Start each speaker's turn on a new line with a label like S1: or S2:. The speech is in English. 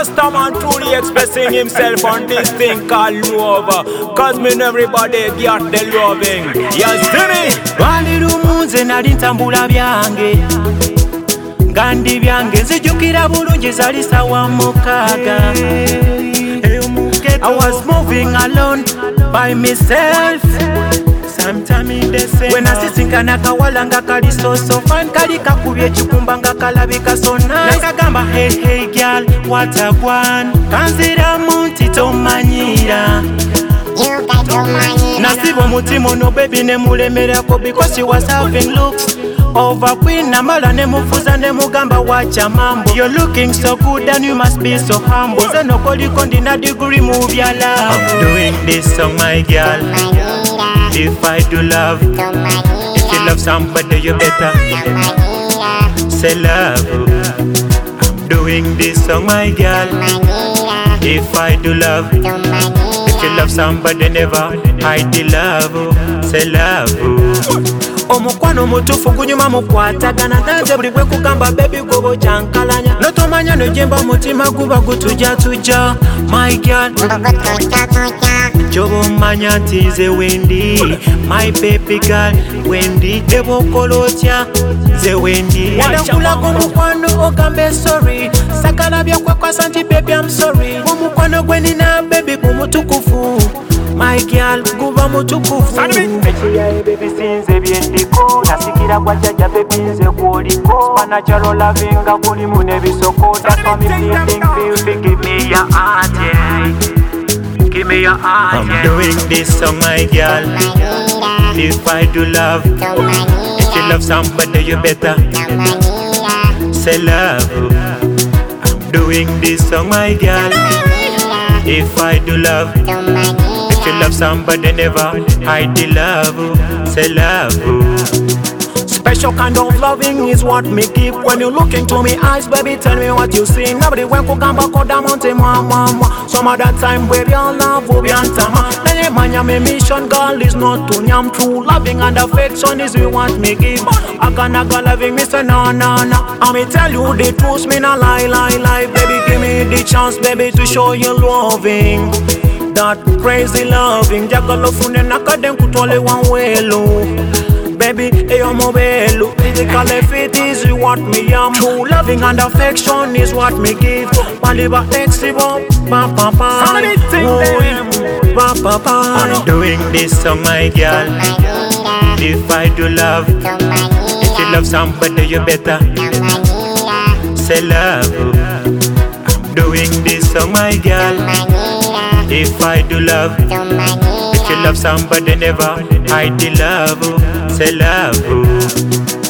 S1: Rasta man truly expressing himself on this thing called love. Cause me know everybody got the loving. You see me?
S2: Lwali lumu nze nali ntambula byange Gandi byange nzijukira bulungi zali sawa mukaaga I was moving alone by myself. Sometime in the same when I sit na kawala nga kali so fine kali kakubye chikumba nga kalabika so nice nakagamba hey girl what a one kanzira munti tomanyira nasiba mutima no baby ne mulemerako because she was having looks over queen namala ne mufuza ne mugamba wacha mambo you're looking so good and you must be so humble so no koliko ndina degree move your love I'm doing this song my girl if I do love if you love somebody you better say love I'm doing this song my girl if I do love if you love somebody never hide the love say love Omukwano mutufu gunyuma mukwatagana nanze buli gwe kugamba baby gobo kyankalanya notomanya nojemba mutima guba gutuja tuja my girl Jobo manya nti nze wendi my baby girl wendi ebokolotya nze wendi Wandakulako mukwano ogambe sorry sakala byakwekwa nti baby I'm sorry Omukwano gwe nina baby gumutukufu My girl, guba mutukufu Echiyae baby sinze byendiko Nasikira kwa jaja baby nze kuoliko Spanacharo lavinga kuli mune bisoko That's why me feel give me your heart, yeah Give me your heart, yeah I'm doing this song, my girl If I do love If you love somebody, you better Say love I'm doing this song, my girl If I do love If you love somebody, never hide the love. Say love. Special kind of loving is what me give. When you look into me eyes, baby, tell me what you see. Nobody when cook and back out the mountain, mama. Some of that time, baby, I love you, Biantama. Any man, my mission, girl, is not to nyam true. Loving and affection is what me give. I can't go loving me, say no. I me tell you the truth, me not lie. Baby, give me the chance, baby, to show you loving. That crazy loving Jagalo fune nakadem kutole wanwelu Baby, eyo mobelu Physical fit is what me am True loving and affection is what me give Maliba exibo Ba pa pa Ba pa pa I'm doing this song my girl If I do love If you love somebody you better Say love I'm doing this song my girl If I do love, if you love somebody, never hide the love. Say love.